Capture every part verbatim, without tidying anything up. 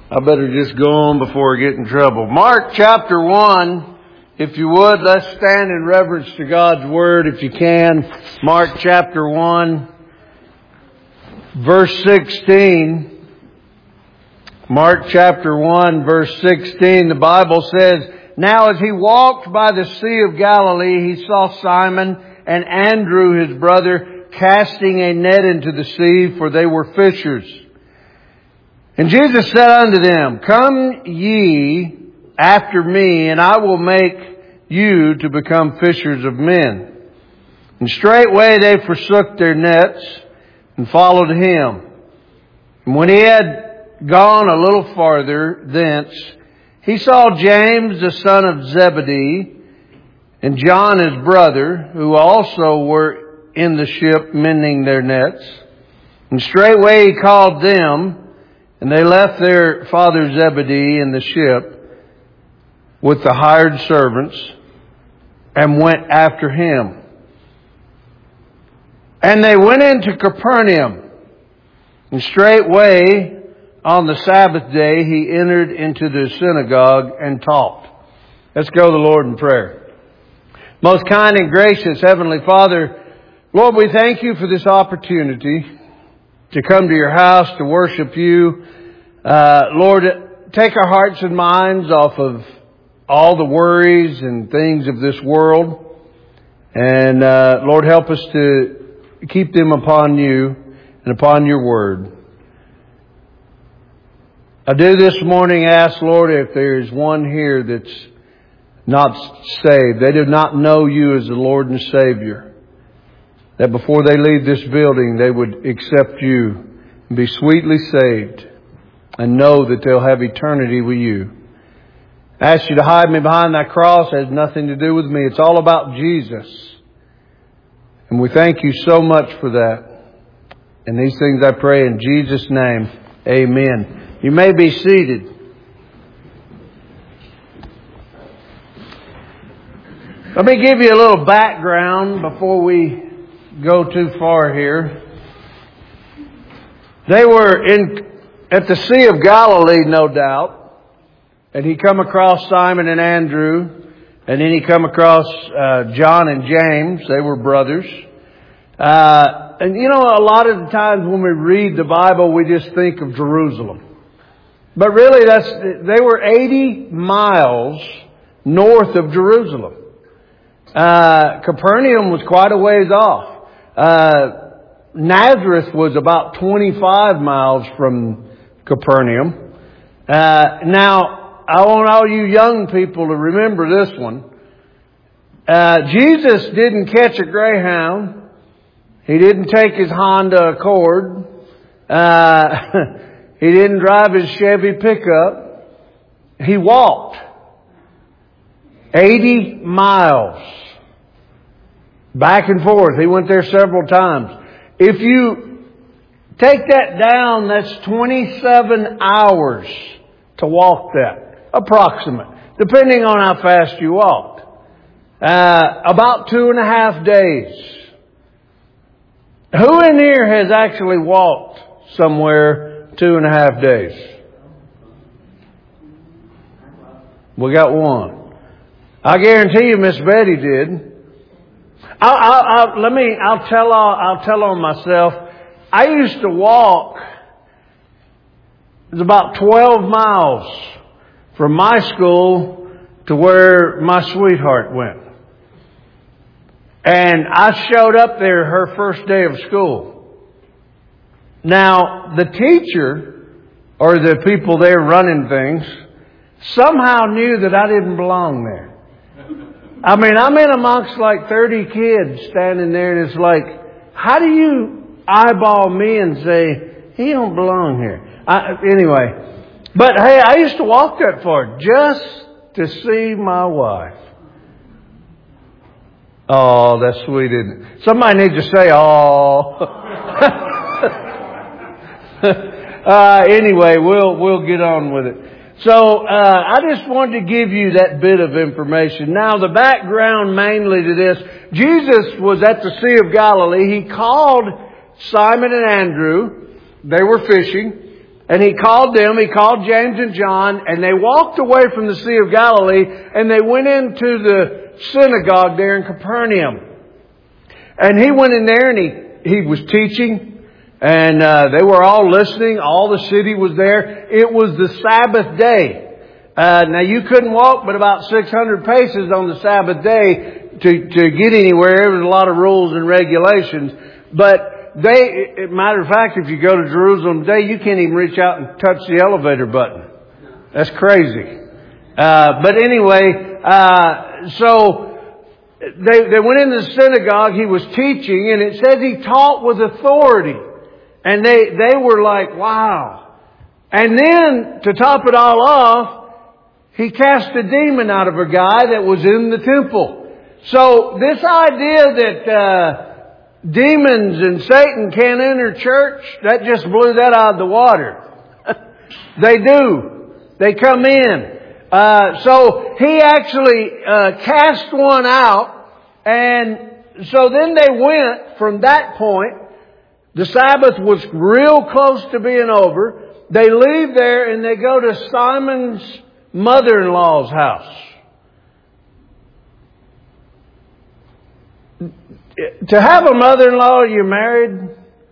I better just go on before I get in trouble. Mark chapter one, if you would, let's stand in reverence to God's Word if you can. Mark chapter one, verse sixteen. Mark chapter one, verse sixteen, the Bible says, "Now as he walked by the Sea of Galilee, he saw Simon and Andrew his brother casting a net into the sea, for they were fishers. And Jesus said unto them, Come ye after me, and I will make you to become fishers of men. And straightway they forsook their nets and followed him. And when he had gone a little farther thence, he saw James the son of Zebedee and John his brother, who also were in the ship mending their nets. And straightway he called them, and they left their father Zebedee in the ship with the hired servants and went after him. And they went into Capernaum. And straightway on the Sabbath day he entered into the synagogue and taught." Let's go to the Lord in prayer. Most kind and gracious Heavenly Father, Lord, we thank you for this opportunity to come to your house to worship you. Uh, Lord, take our hearts and minds off of all the worries and things of this world. And uh, Lord, help us to keep them upon you and upon your word. I do this morning ask, Lord, if there is one here that's not saved, they do not know you as the Lord and Savior, that before they leave this building, they would accept you and be sweetly saved and know that they'll have eternity with you. I ask you to hide me behind that cross. It has nothing to do with me. It's all about Jesus. And we thank you so much for that. And these things I pray in Jesus' name. Amen. You may be seated. Let me give you a little background before we go too far here. They were in at the Sea of Galilee, no doubt. And he come across Simon and Andrew. And then he come across uh, John and James. They were brothers. Uh, and you know, a lot of the times when we read the Bible, we just think of Jerusalem. But really, that's they were eighty miles north of Jerusalem. Uh, Capernaum was quite a ways off. Uh, Nazareth was about twenty-five miles from Capernaum. Uh, now, I want all you young people to remember this one. Uh, Jesus didn't catch a Greyhound. He didn't take his Honda Accord. Uh, he didn't drive his Chevy pickup. He walked eighty miles back and forth. He went there several times. If you take that down, that's twenty-seven hours to walk that. Approximate. Depending on how fast you walked. Uh, about two and a half days. Who in here has actually walked somewhere two and a half days? We got one. I guarantee you Miss Betty did. I'll, I'll, I'll, let me, I'll tell, I'll tell on myself. I used to walk, it was about twelve miles from my school to where my sweetheart went. And I showed up there her first day of school. Now, the teacher, or the people there running things, somehow knew that I didn't belong there. I mean, I'm in amongst like thirty kids standing there, and it's like, how do you eyeball me and say, he don't belong here? I, anyway, but hey, I used to walk that far just to see my wife. Oh, that's sweet, isn't it? Somebody needs to say, oh. uh, anyway, we'll, we'll get on with it. So, uh, I just wanted to give you that bit of information. Now, the background mainly to this, Jesus was at the Sea of Galilee. He called Simon and Andrew. They were fishing. And He called them, He called James and John, and they walked away from the Sea of Galilee, and they went into the synagogue there in Capernaum. And He went in there and He, he was teaching, and uh, they were all listening. All the city was there. It was the Sabbath day. Uh, now you couldn't walk but about six hundred paces on the Sabbath day to, to get anywhere. There was a lot of rules and regulations. But they, matter of fact, if you go to Jerusalem today, you can't even reach out and touch the elevator button. That's crazy. Uh, but anyway, uh, so they, they went into the synagogue. He was teaching, and it says He taught with authority. And they, they were like, wow. And then, to top it all off, He cast a demon out of a guy that was in the temple. So this idea that uh, demons and Satan can't enter church, that just blew that out of the water. They do. They come in. Uh, so he actually uh, cast one out, and so then they went from that point. The Sabbath was real close to being over. They leave there and they go to Simon's mother-in-law's house. To have a mother-in-law, you're married?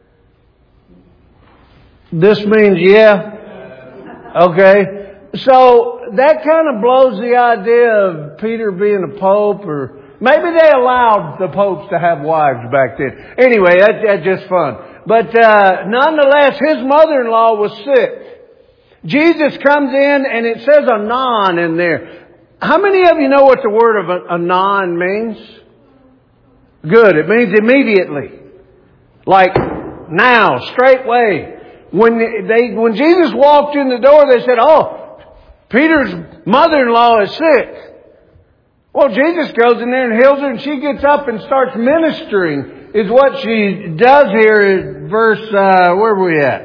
This means yeah. Okay. So that kind of blows the idea of Peter being a pope, or maybe they allowed the popes to have wives back then. Anyway, that, that's just fun. But uh, nonetheless, his mother-in-law was sick. Jesus comes in, and it says anon in there. How many of you know what the word of anon means? Good. It means immediately. Like now, straightway. When they, when Jesus walked in the door, they said, "Oh, Peter's mother-in-law is sick." Well, Jesus goes in there and heals her, and she gets up and starts ministering, is what she does here in verse, uh, where were we at?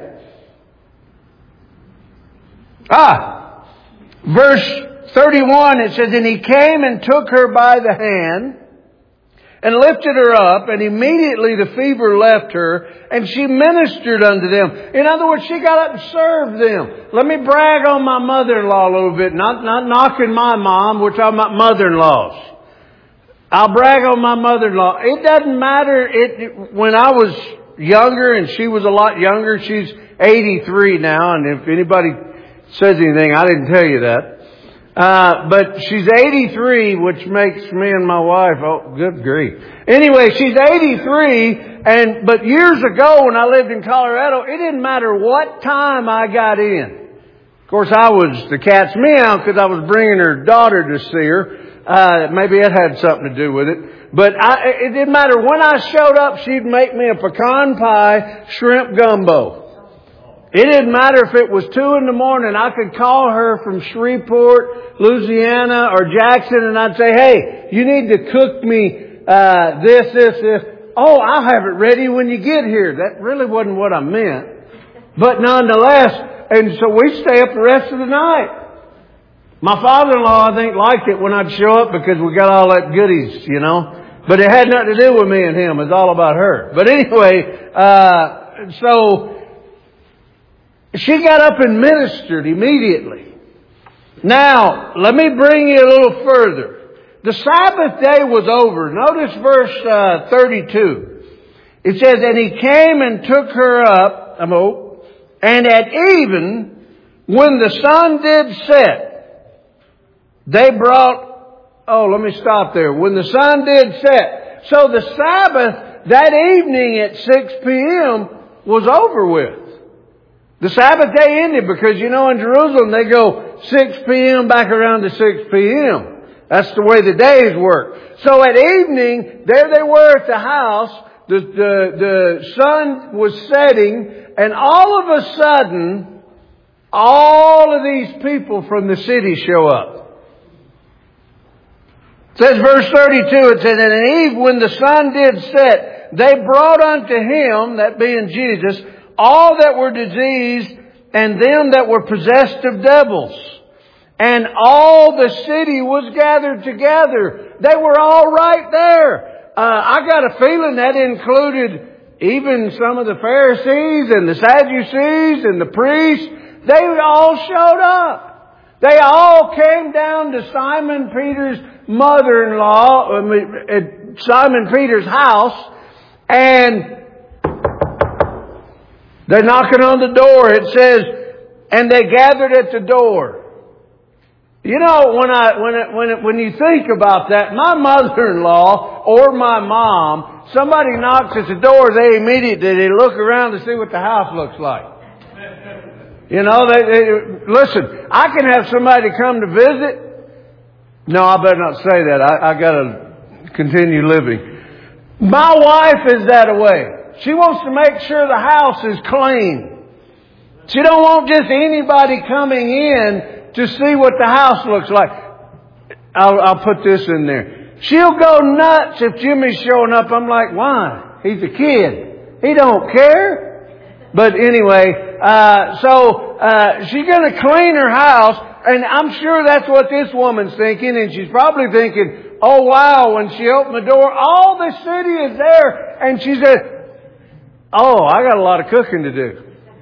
Ah, verse thirty-one, it says, "And He came and took her by the hand and lifted her up, and immediately the fever left her, and she ministered unto them." In other words, she got up and served them. Let me brag on my mother-in-law a little bit. Not, not knocking my mom. We're talking about mother-in-laws. I'll brag on my mother-in-law. It doesn't matter. It, when I was younger, and she was a lot younger, she's eighty-three now, and if anybody says anything, I didn't tell you that. Uh, but she's eighty-three, which makes me and my wife, oh, good grief. Anyway, she's eighty-three, and, but years ago when I lived in Colorado, it didn't matter what time I got in. Of course, I was the cat's meow because I was bringing her daughter to see her. Uh, maybe it had something to do with it. But I, it didn't matter when I showed up, she'd make me a pecan pie, shrimp gumbo. It didn't matter if it was two in the morning. I could call her from Shreveport, Louisiana, or Jackson, and I'd say, "Hey, you need to cook me uh, this, this, this." "Oh, I'll have it ready when you get here." That really wasn't what I meant. But nonetheless, and so we stay up the rest of the night. My father-in-law, I think, liked it when I'd show up because we got all that goodies, you know. But it had nothing to do with me and him. It was all about her. But anyway, uh, so she got up and ministered immediately. Now, let me bring you a little further. The Sabbath day was over. Notice verse uh, thirty-two. It says, "And He came and took her up, oh, and at even, when the sun did set, they brought," oh, let me stop there. When the sun did set. So the Sabbath that evening at six p.m. was over with. The Sabbath day ended because, you know, in Jerusalem they go six p.m. back around to six p.m. That's the way the days work. So at evening, there they were at the house. The, the, the sun was setting, and all of a sudden, all of these people from the city show up. It says verse thirty-two, it says, "And at eve, when the sun did set, they brought unto Him," that being Jesus, "all that were diseased and them that were possessed of devils. And all the city was gathered together." They were all right there. Uh, I got a feeling that included even some of the Pharisees and the Sadducees and the priests. They all showed up. They all came down to Simon Peter's mother-in-law, at Simon Peter's house, and they're knocking on the door. It says, and they gathered at the door. You know, when I, when it, when it, when you think about that, my mother-in-law or my mom, somebody knocks at the door, they immediately they look around to see what the house looks like. You know, they, they listen. I can have somebody come to visit. No, I better not say that. I, I got to continue living. My wife is that way. She wants to make sure the house is clean. She don't want just anybody coming in to see what the house looks like. I'll, I'll put this in there. She'll go nuts if Jimmy's showing up. I'm like, why? He's a kid. He don't care. But anyway, uh, so uh, she's going to clean her house. And I'm sure that's what this woman's thinking. And she's probably thinking, oh, wow, when she opened the door, all the city is there. And she said, oh, I got a lot of cooking to do.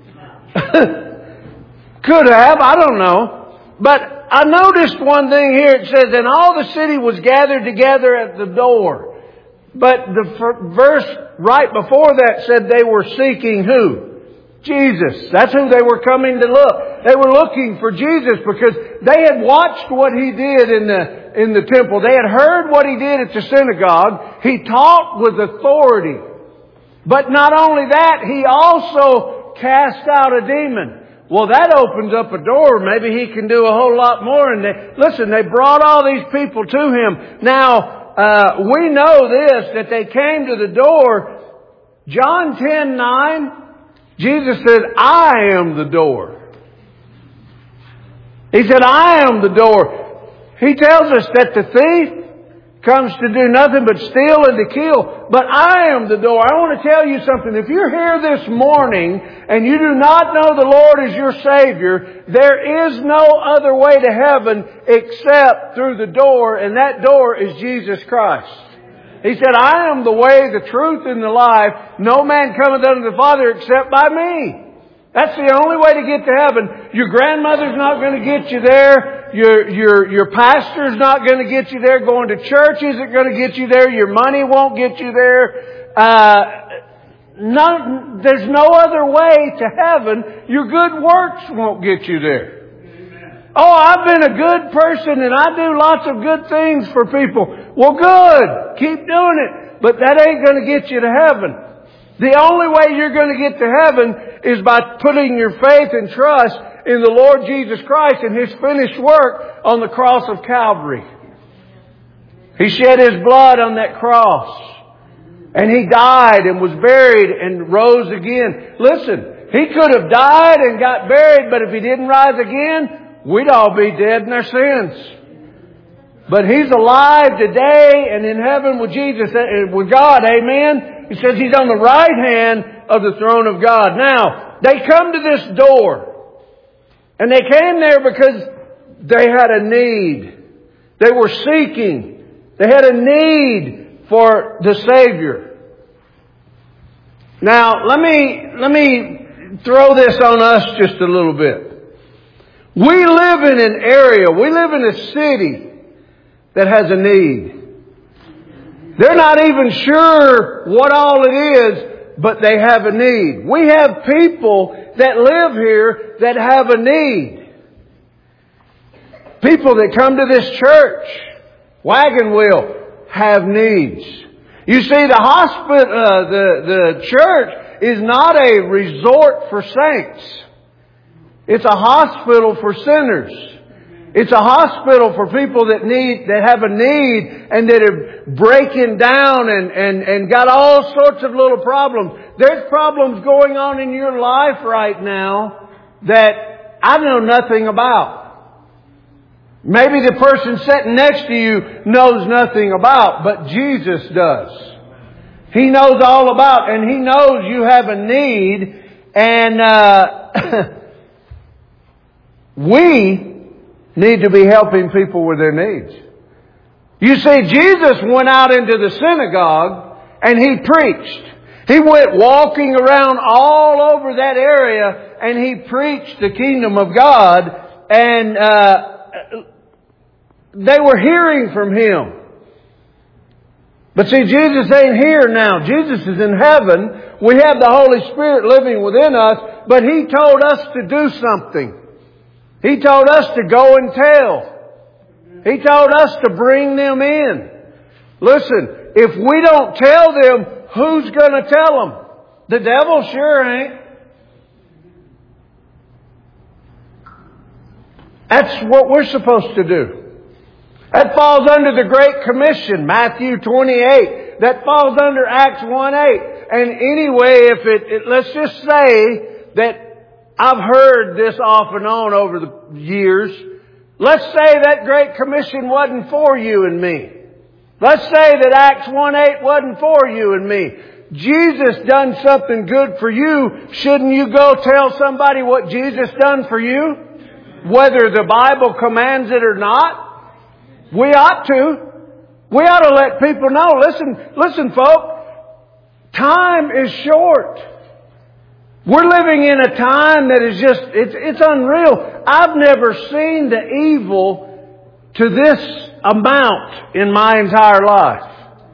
Could have. I don't know. But I noticed one thing here. It says, and all the city was gathered together at the door. But the verse right before that said they were seeking who? Jesus. That's who they were coming to look. They were looking for Jesus because they had watched what He did in the, in the temple. They had heard what He did at the synagogue. He taught with authority. But not only that, He also cast out a demon. Well, that opens up a door. Maybe He can do a whole lot more. And they, listen, they brought all these people to Him. Now, uh, we know this, that they came to the door. John ten nine, Jesus said, I am the door. He said, I am the door. He tells us that the thief comes to do nothing but steal and to kill. But I am the door. I want to tell you something. If you're here this morning and you do not know the Lord as your Savior, there is no other way to heaven except through the door, and that door is Jesus Christ. He said, I am the way, the truth, and the life. No man cometh unto the Father except by me. That's the only way to get to heaven. Your grandmother's not going to get you there. Your, your, your pastor's not going to get you there. Going to church isn't going to get you there. Your money won't get you there. Uh, no, there's no other way to heaven. Your good works won't get you there. Oh, I've been a good person and I do lots of good things for people. Well, good. Keep doing it. But that ain't going to get you to heaven. The only way you're going to get to heaven is by putting your faith and trust in the Lord Jesus Christ and His finished work on the cross of Calvary. He shed His blood on that cross. And He died and was buried and rose again. Listen, He could have died and got buried, but if He didn't rise again, we'd all be dead in our sins. But He's alive today and in heaven with Jesus, with God. Amen. He says He's on the right hand of the throne of God. Now, they come to this door. And they came there because they had a need. They were seeking. They had a need for the Savior. Now, let me, let me throw this on us just a little bit. We live in an area, we live in a city that has a need. They're not even sure what all it is, but they have a need. We have people that live here that have a need. People that come to this church, Wagon Wheel, have needs. You see, the hospital, uh, the, the church is not a resort for saints. It's a hospital for sinners. It's a hospital for people that need, that have a need and that are breaking down and, and, and got all sorts of little problems. There's problems going on in your life right now that I know nothing about. Maybe the person sitting next to you knows nothing about, but Jesus does. He knows all about, and He knows you have a need, and uh, we need to be helping people with their needs. You see, Jesus went out into the synagogue and He preached. He went walking around all over that area and He preached the kingdom of God, and uh, they were hearing from Him. But see, Jesus ain't here now. Jesus is in heaven. We have the Holy Spirit living within us, but He told us to do something. He told us to go and tell. He told us to bring them in. Listen, if we don't tell them, who's going to tell them? The devil sure ain't. That's what we're supposed to do. That falls under the Great Commission, Matthew twenty-eight. That falls under Acts one eight. And anyway, if it, it, let's just say that I've heard this off and on over the years. Let's say that Great Commission wasn't for you and me. Let's say that Acts one eight wasn't for you and me. Jesus done something good for you. Shouldn't you go tell somebody what Jesus done for you? Whether the Bible commands it or not? We ought to. We ought to let people know. Listen, listen, folk. Time is short. We're living in a time that is just, it's, it's unreal. I've never seen the evil to this amount in my entire life.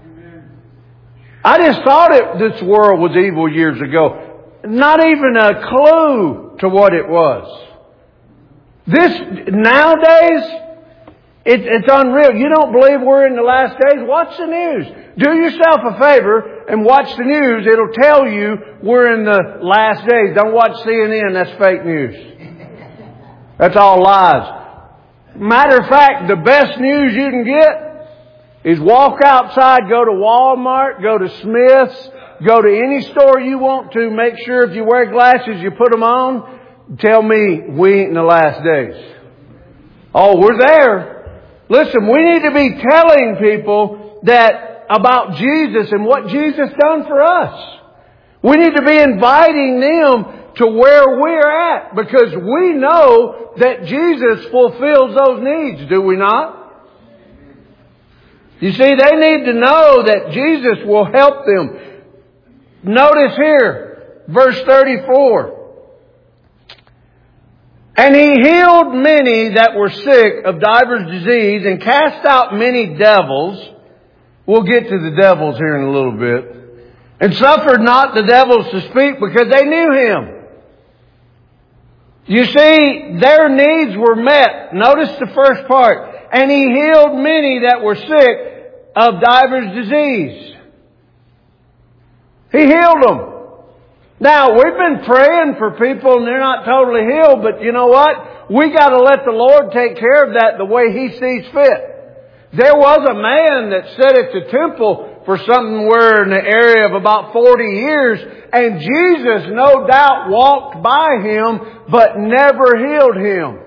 I just thought it, this world was evil years ago. Not even a clue to what it was. This, nowadays, It, it's unreal. You don't believe we're in the last days? Watch the news. Do yourself a favor and watch the news. It'll tell you we're in the last days. Don't watch C N N. That's fake news. That's all lies. Matter of fact, the best news you can get is walk outside, go to Walmart, go to Smith's, go to any store you want to. Make sure if you wear glasses, you put them on. Tell me we ain't in the last days. Oh, we're there. Listen, we need to be telling people that about Jesus and what Jesus done for us. We need to be inviting them to where we're at, because we know that Jesus fulfills those needs, do we not? You see, they need to know that Jesus will help them. Notice here, verse thirty-four. And He healed many that were sick of divers disease, and cast out many devils. We'll get to the devils here in a little bit. And suffered not the devils to speak, because they knew Him. You see, their needs were met. Notice the first part. And He healed many that were sick of divers disease. He healed them. Now, we've been praying for people and they're not totally healed, but you know what? We got to let the Lord take care of that the way He sees fit. There was a man that sat at the temple for somewhere in the area of about forty years, and Jesus no doubt walked by him, but never healed him.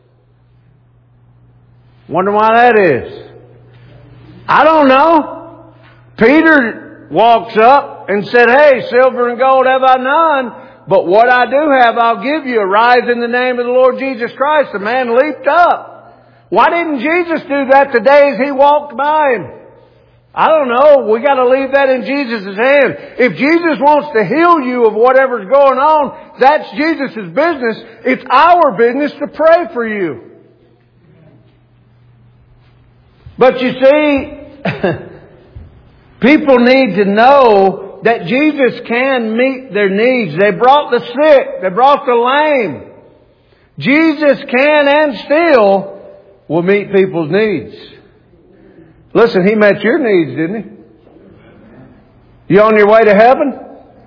Wonder why that is. I don't know. Peter walks up and said, hey, silver and gold have I none, but what I do have I'll give you. Arise in the name of the Lord Jesus Christ. The man leaped up. Why didn't Jesus do that the days He walked by him? I don't know. We got to leave that in Jesus' hand. If Jesus wants to heal you of whatever's going on, that's Jesus' business. It's our business to pray for you. But you see, people need to know that Jesus can meet their needs. They brought the sick. They brought the lame. Jesus can and still will meet people's needs. Listen, He met your needs, didn't He? You on your way to heaven?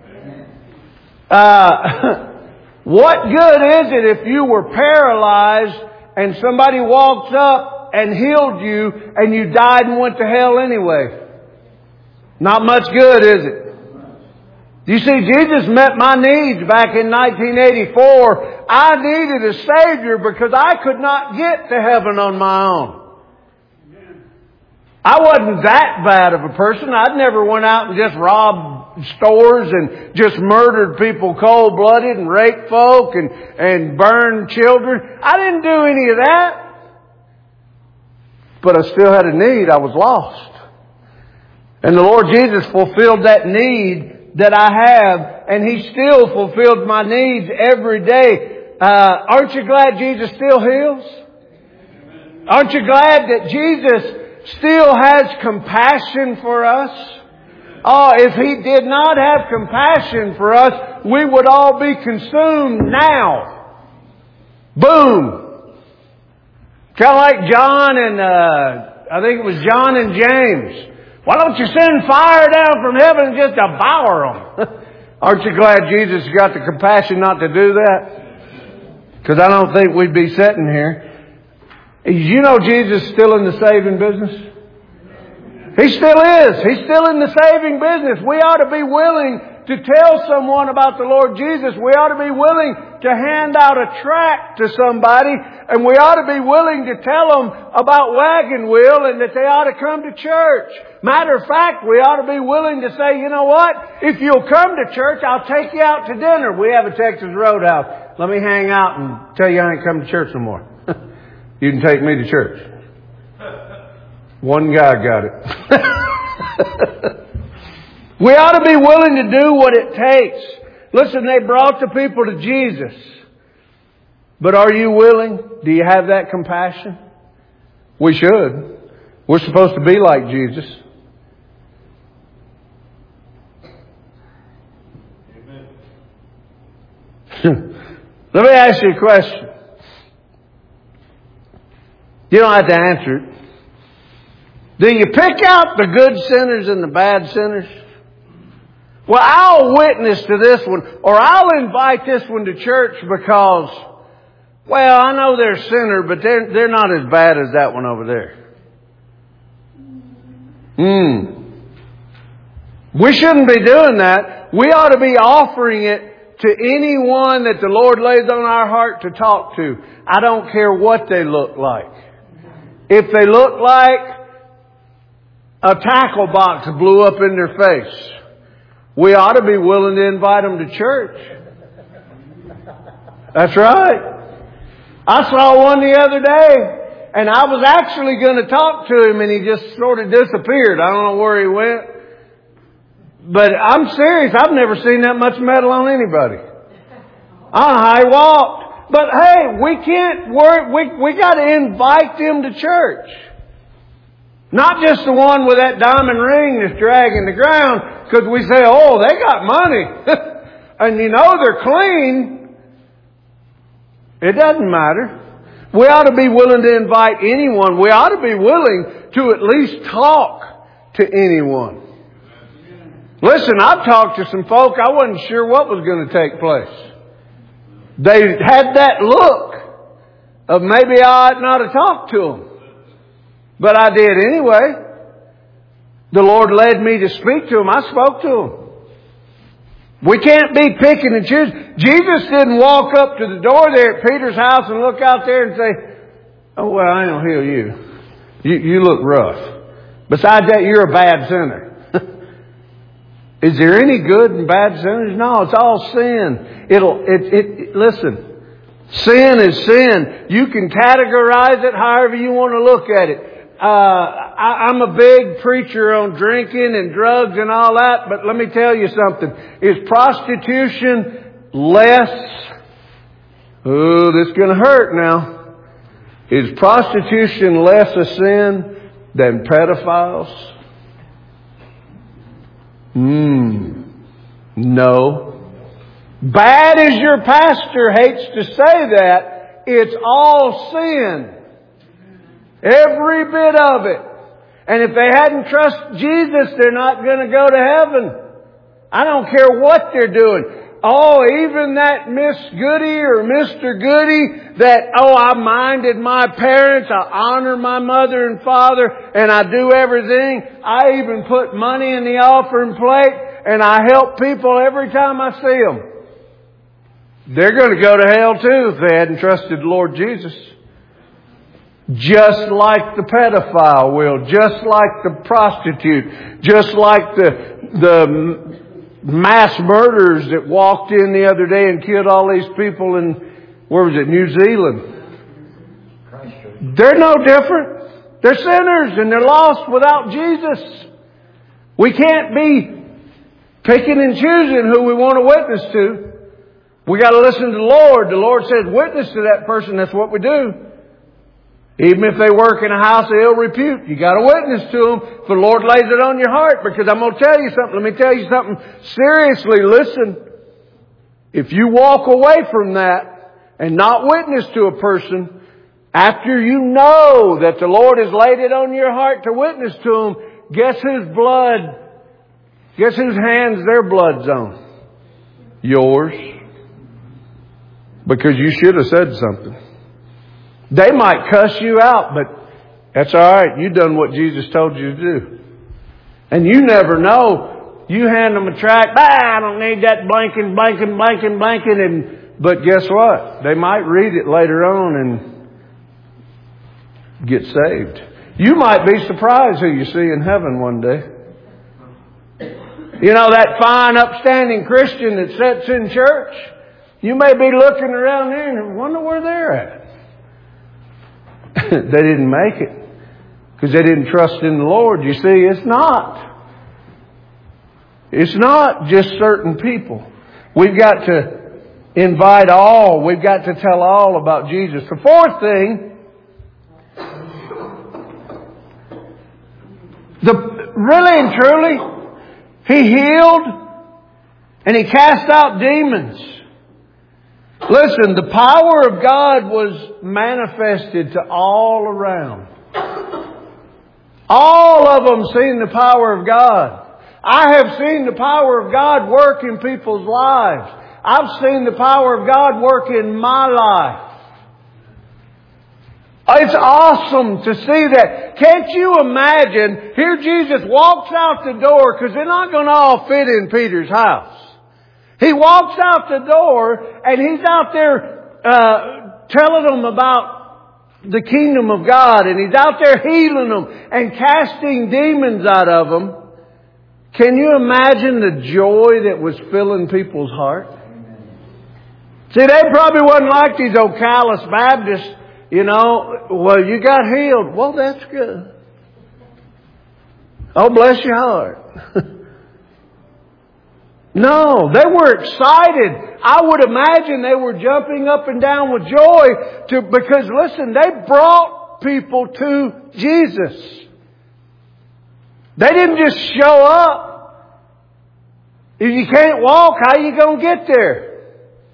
Uh, what good is it if you were paralyzed and somebody walks up and healed you and you died and went to hell anyway? Not much good, is it? You see, Jesus met my needs back in nineteen eighty-four. I needed a Savior because I could not get to heaven on my own. I wasn't that bad of a person. I'd never went out and just robbed stores and just murdered people cold-blooded and raped folk and, and burned children. I didn't do any of that. But I still had a need. I was lost. And the Lord Jesus fulfilled that need that I have, and He still fulfills my needs every day. Uh, aren't you glad Jesus still heals? Aren't you glad that Jesus still has compassion for us? Oh, if He did not have compassion for us, we would all be consumed now. Boom. Kind of like John and, uh, I think it was John and James. Why don't you send fire down from heaven and just devour them? Aren't you glad Jesus got the compassion not to do that? Because I don't think we'd be sitting here. You know Jesus is still in the saving business? He still is. He's still in the saving business. We ought to be willing to tell someone about the Lord Jesus. We ought to be willing to hand out a tract to somebody. And we ought to be willing to tell them about Wagon Wheel and that they ought to come to church. Matter of fact, we ought to be willing to say, you know what? If you'll come to church, I'll take you out to dinner. We have a Texas Roadhouse. Let me hang out and tell you I ain't come to church no more. You can take me to church. One guy got it. We ought to be willing to do what it takes. Listen, they brought the people to Jesus. But are you willing? Do you have that compassion? We should. We're supposed to be like Jesus. Let me ask you a question. You don't have to answer it. Do you pick out the good sinners and the bad sinners? Well, I'll witness to this one, or I'll invite this one to church because, well, I know they're a sinner, but they're, they're not as bad as that one over there. Hmm. We shouldn't be doing that. We ought to be offering it to anyone that the Lord lays on our heart to talk to. I don't care what they look like. If they look like a tackle box blew up in their face, we ought to be willing to invite them to church. That's right. I saw one the other day, and I was actually going to talk to him, and he just sort of disappeared. I don't know where he went. But I'm serious. I've never seen that much metal on anybody. I don't know how he walked. But hey, we can't worry. We, we got to invite them to church. Not just the one with that diamond ring that's dragging the ground, because we say, oh, they got money. And you know they're clean. It doesn't matter. We ought to be willing to invite anyone. We ought to be willing to at least talk to anyone. Listen, I've talked to some folk, I wasn't sure what was going to take place. They had that look of maybe I ought not to talk to them. But I did anyway. The Lord led me to speak to them. I spoke to them. We can't be picking and choosing. Jesus didn't walk up to the door there at Peter's house and look out there and say, oh, well, I ain't going to heal you. you. You look rough. Besides that, you're a bad sinner. Is there any good and bad sinners? No, it's all sin. It'll, it, it, listen, sin is sin. You can categorize it however you want to look at it. Uh, I, I'm a big preacher on drinking and drugs and all that, but let me tell you something. Is prostitution less, oh, this is going to hurt now. Is prostitution less a sin than pedophiles? Hmm. No. Bad as your pastor hates to say that, it's all sin. Every bit of it. And if they hadn't trusted Jesus, they're not going to go to heaven. I don't care what they're doing. Oh, even that Miss Goody or Mister Goody that, oh, I minded my parents, I honor my mother and father, and I do everything. I even put money in the offering plate, and I help people every time I see them. They're going to go to hell too if they hadn't trusted the Lord Jesus. Just like the pedophile will, just like the prostitute, just like the the mass murderers that walked in the other day and killed all these people in, where was it, New Zealand. They're no different. They're sinners and they're lost without Jesus. We can't be Picking and choosing who we want to witness to. We got to listen to the Lord. The Lord says witness to that person. That's what we do. Even if they work in a house of ill repute, you got to witness to them if the Lord lays it on your heart. Because I'm going to tell you something. Let me tell you something. Seriously, listen. If you walk away from that and not witness to a person, after you know that the Lord has laid it on your heart to witness to them, guess whose blood, guess whose hands their blood's on? Yours. Because you should have said something. They might cuss you out, but that's all right. You done what Jesus told you to do. And you never know. You hand them a tract. Ah, I don't need that blanking, blanking, blanking, blanking. And, but guess what? They might read it later on and get saved. You might be surprised who you see in heaven one day. You know, that fine, upstanding Christian that sits in church. You may be looking around there and wonder where they're at. They didn't make it because they didn't trust in the Lord. You see, it's not. It's not just certain people. We've got to invite all. We've got to tell all about Jesus. The fourth thing, the really and truly, He healed and He cast out demons. Listen, the power of God was manifested to all around. All of them seen the power of God. I have seen the power of God work in people's lives. I've seen the power of God work in my life. It's awesome to see that. Can't you imagine? Here Jesus walks out the door because they're not going to all fit in Peter's house. He walks out the door and He's out there uh, telling them about the kingdom of God. And He's out there healing them and casting demons out of them. Can you imagine the joy that was filling people's heart? See, they probably wasn't like these old callous Baptists. You know, well, you got healed. Well, that's good. Oh, bless your heart. No, they were excited. I would imagine they were jumping up and down with joy to, because listen, they brought people to Jesus. They didn't just show up. If you can't walk, how are you going to get there?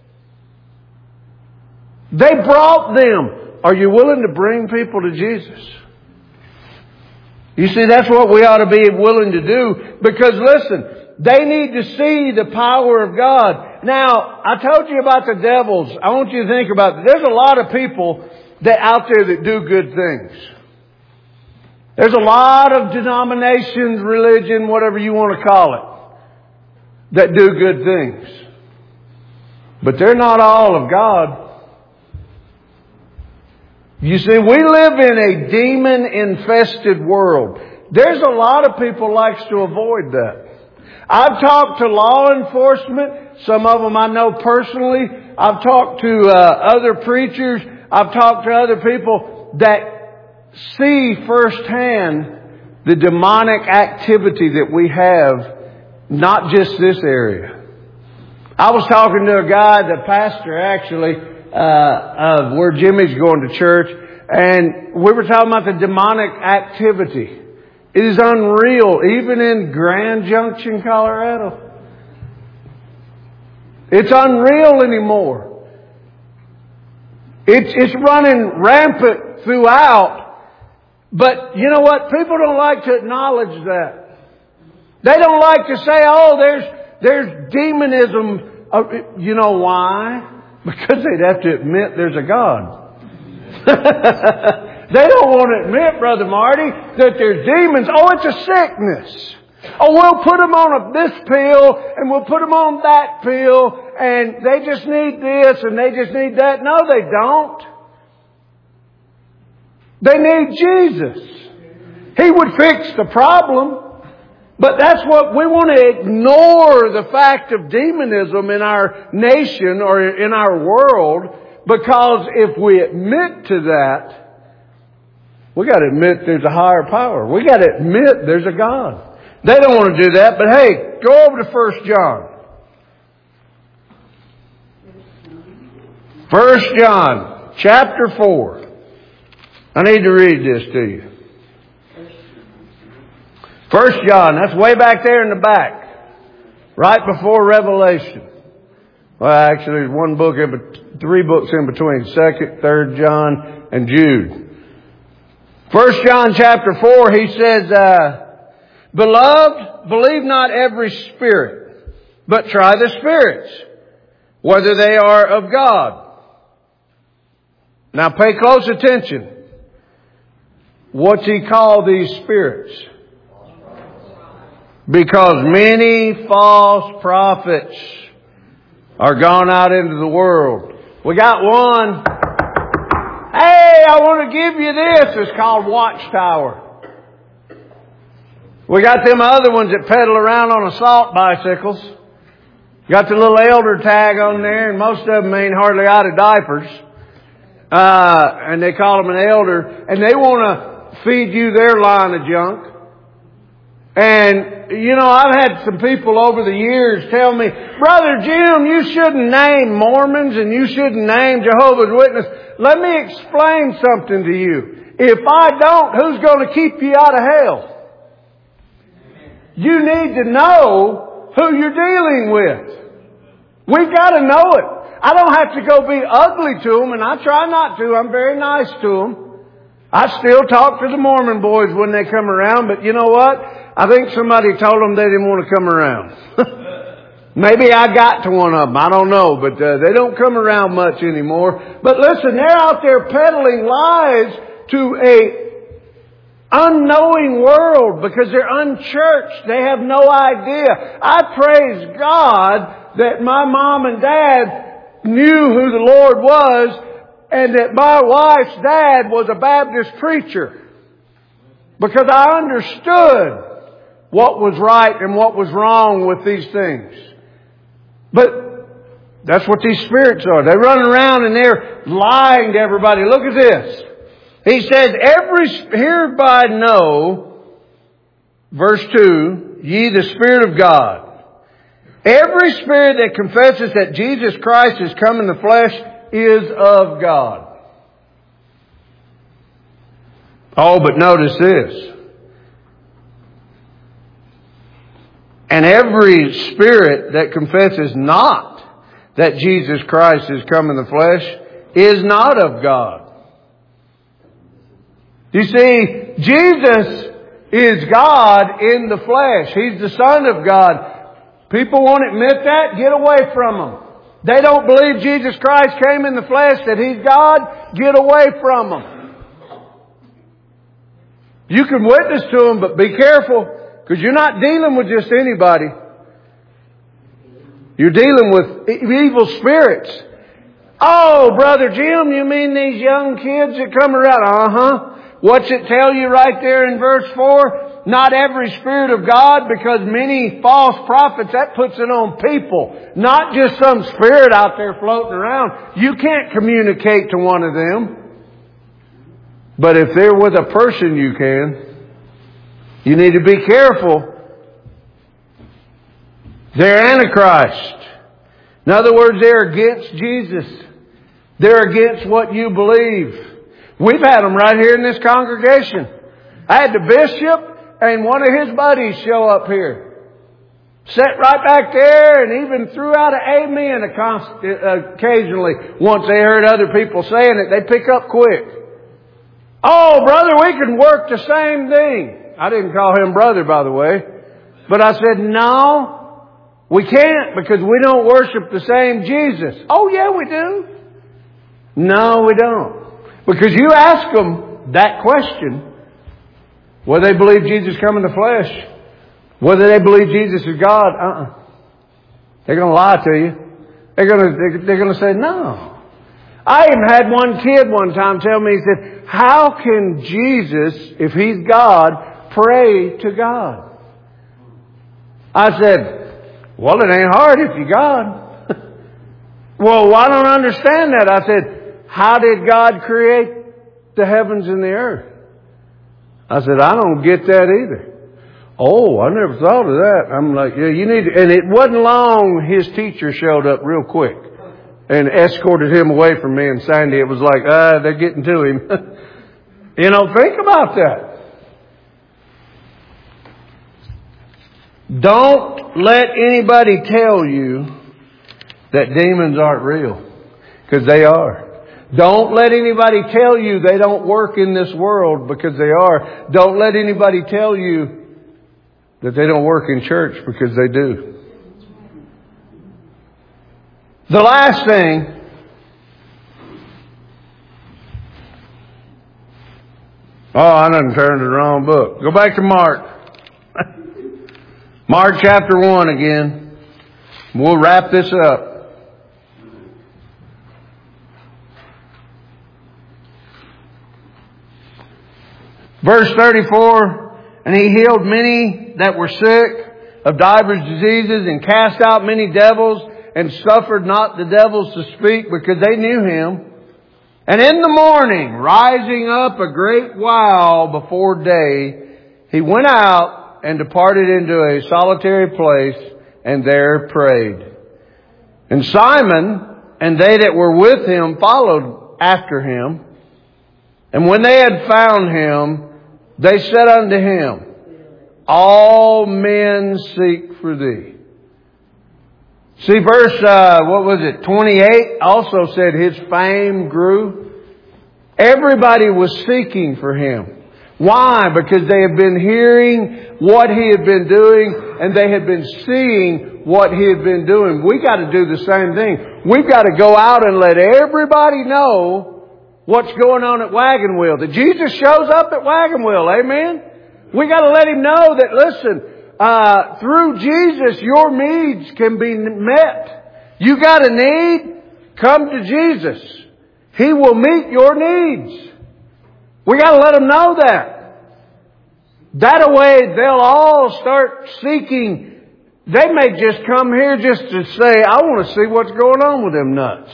They brought them. Are you willing to bring people to Jesus? You see, that's what we ought to be willing to do. Because listen, they need to see the power of God. Now, I told you about the devils. I want you to think about it. There's a lot of people that out there that do good things. There's a lot of denominations, religion, whatever you want to call it, that do good things. But they're not all of God. You see, we live in a demon-infested world. There's a lot of people likes to avoid that. I've talked to law enforcement. Some of them I know personally. I've talked to uh, other preachers. I've talked to other people that see firsthand the demonic activity that we have, not just this area. I was talking to a guy, the pastor actually, uh, of where Jimmy's going to church, and we were talking about the demonic activity. It is unreal, even in Grand Junction, Colorado. It's unreal anymore. It's, it's running rampant throughout. But you know what? People don't like to acknowledge that. They don't like to say, oh, there's, there's demonism. Uh, you know why? Because they'd have to admit there's a God. They don't want to admit, Brother Marty, that there's demons. Oh, it's a sickness. Oh, we'll put them on a, this pill and we'll put them on that pill and they just need this and they just need that. No, they don't. They need Jesus. He would fix the problem. But that's what we want to ignore, the fact of demonism in our nation or in our world, because if we admit to that, we got to admit there's a higher power. We got to admit there's a God. They don't want to do that, but hey, go over to First John. First John, chapter four. I need to read this to you. First John, that's way back there in the back. Right before Revelation. Well, actually, there's one book, in, three books in between. Second, Third John, and Jude. First John chapter four, he says, uh, Beloved, believe not every spirit, but try the spirits, whether they are of God. Now pay close attention. What's he call these spirits? Because many false prophets are gone out into the world. We got one. Hey, I want to give you this. It's called Watchtower. We got them other ones that pedal around on assault bicycles. Got the little elder tag on there, and most of them ain't hardly out of diapers. Uh, and they call them an elder, and they want to feed you their line of junk. And, you know, I've had some people over the years tell me, Brother Jim, you shouldn't name Mormons and you shouldn't name Jehovah's Witnesses. Let me explain something to you. If I don't, who's going to keep you out of hell? You need to know who you're dealing with. We've got to know it. I don't have to go be ugly to them, and I try not to. I'm very nice to them. I still talk to the Mormon boys when they come around, but you know what? I think somebody told them they didn't want to come around. Maybe I got to one of them. I don't know, but uh, they don't come around much anymore. But listen, they're out there peddling lies to a unknowing world because they're unchurched. They have no idea. I praise God that my mom and dad knew who the Lord was, and that my wife's dad was a Baptist preacher. Because I understood what was right and what was wrong with these things. But that's what these spirits are. They run around and they're lying to everybody. Look at this. He says, every, hereby know, verse two, ye the Spirit of God. Every spirit that confesses that Jesus Christ is come in the flesh is of God. Oh, but notice this. And every spirit that confesses not that Jesus Christ is come in the flesh is not of God. You see, Jesus is God in the flesh. He's the Son of God. People won't admit that. Get away from them. They don't believe Jesus Christ came in the flesh, that He's God. Get away from them. You can witness to them, but be careful, because you're not dealing with just anybody. You're dealing with evil spirits. Oh, Brother Jim, you mean these young kids that come around? Uh-huh. What's it tell you right there in verse four? Not every spirit of God, because many false prophets, that puts it on people. Not just some spirit out there floating around. You can't communicate to one of them. But if they're with a person, you can. You need to be careful. They're Antichrist. In other words, they're against Jesus. They're against what you believe. We've had them right here in this congregation. I had the bishop and one of his buddies show up here. Sat right back there and even threw out an amen occasionally. Once they heard other people saying it, they pick up quick. Oh, brother, we can work the same thing. I didn't call him brother, by the way. But I said, no, we can't, because we don't worship the same Jesus. Oh, yeah, we do. No, we don't. Because you ask them that question, whether they believe Jesus come in the flesh, whether they believe Jesus is God, uh-uh. They're going to lie to you. They're going to, they're going to say, no. I even had one kid one time tell me, he said, how can Jesus, if He's God, pray to God? I said, well, it ain't hard if you're God. Well, I don't understand that. I said, how did God create the heavens and the earth? I said, I don't get that either. Oh, I never thought of that. I'm like, yeah, you need to, and it wasn't long his teacher showed up real quick and escorted him away from me and Sandy. It was like, ah, they're getting to him. You know, think about that. Don't let anybody tell you that demons aren't real, because they are. Don't let anybody tell you they don't work in this world, because they are. Don't let anybody tell you that they don't work in church, because they do. The last thing, oh, I done turned to the wrong book. Go back to Mark. Mark chapter one again. We'll wrap this up. Verse thirty-four, and he healed many that were sick of divers diseases, and cast out many devils, and suffered not the devils to speak, because they knew him. And in the morning, rising up a great while before day, he went out and departed into a solitary place, and there prayed. And Simon and they that were with him followed after him. And when they had found him, they said unto him, all men seek for thee. See, verse, uh, what was it, twenty-eight also said his fame grew. Everybody was seeking for him. Why? Because they had been hearing what he had been doing, and they had been seeing what he had been doing. We got to do the same thing. We've got to go out and let everybody know what's going on at Wagon Wheel. That Jesus shows up at Wagon Wheel. Amen? We got to let him know that, listen, uh, through Jesus, your needs can be met. You got a need? Come to Jesus. He will meet your needs. We got to let them know that. That way they'll all start seeking. They may just come here just to say, I want to see what's going on with them nuts.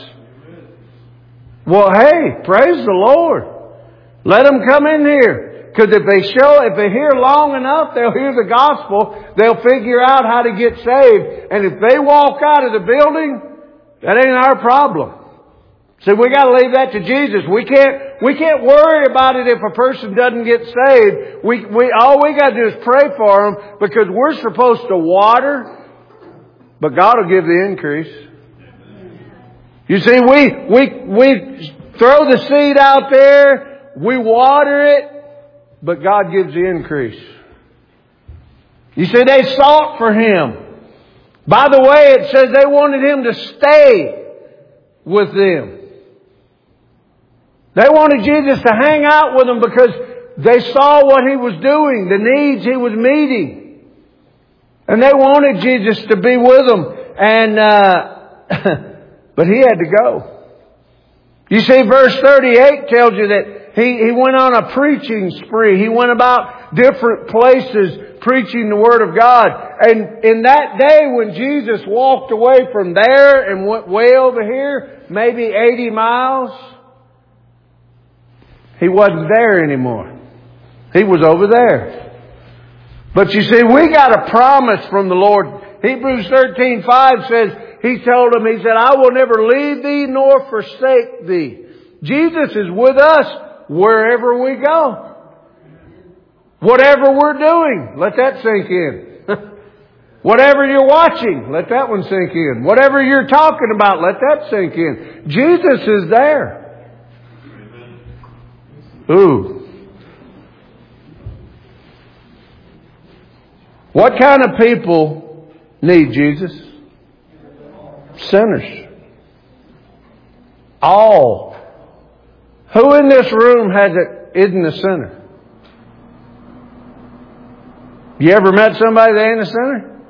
Well, hey, praise the Lord. Let them come in here. Because if they show, if they hear long enough, they'll hear the gospel. They'll figure out how to get saved. And if they walk out of the building, that ain't our problem. See, we got to leave that to Jesus. We can't, we can't worry about it if a person doesn't get saved. We, we, all we got to do is pray for them, because we're supposed to water, but God will give the increase. You see, we, we, we throw the seed out there, we water it, but God gives the increase. You see, they sought for him. By the way, it says they wanted him to stay with them. They wanted Jesus to hang out with them because they saw what he was doing, the needs he was meeting. And they wanted Jesus to be with them. And, uh, but he had to go. You see, verse thirty-eight tells you that he, he went on a preaching spree. He went about different places preaching the Word of God. And in that day when Jesus walked away from there and went way over here, maybe eighty miles, he wasn't there anymore. He was over there. But you see, we got a promise from the Lord. Hebrews thirteen five says, He told him, He said, I will never leave thee nor forsake thee. Jesus is with us wherever we go. Whatever we're doing, let that sink in. Whatever you're watching, let that one sink in. Whatever you're talking about, let that sink in. Jesus is there. Ooh. What kind of people need Jesus? Sinners. All. Who in this room has it, isn't a sinner? You ever met somebody that ain't a sinner?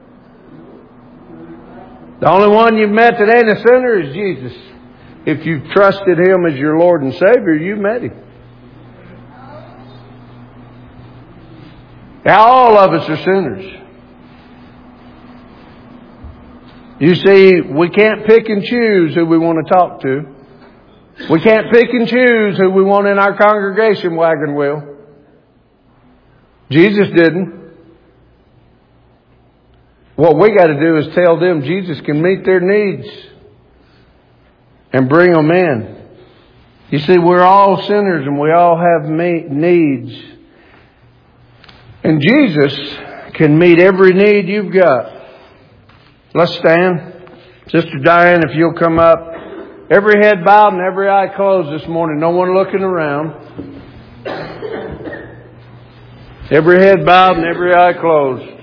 The only one you've met that ain't a sinner is Jesus. If you've trusted Him as your Lord and Savior, you met Him. All of us are sinners. You see, we can't pick and choose who we want to talk to. We can't pick and choose who we want in our congregation wagon wheel. Jesus didn't. What we got to do is tell them Jesus can meet their needs and bring them in. You see, we're all sinners and we all have needs. And Jesus can meet every need you've got. Let's stand. Sister Diane, if you'll come up. Every head bowed and every eye closed this morning. No one looking around. Every head bowed and every eye closed.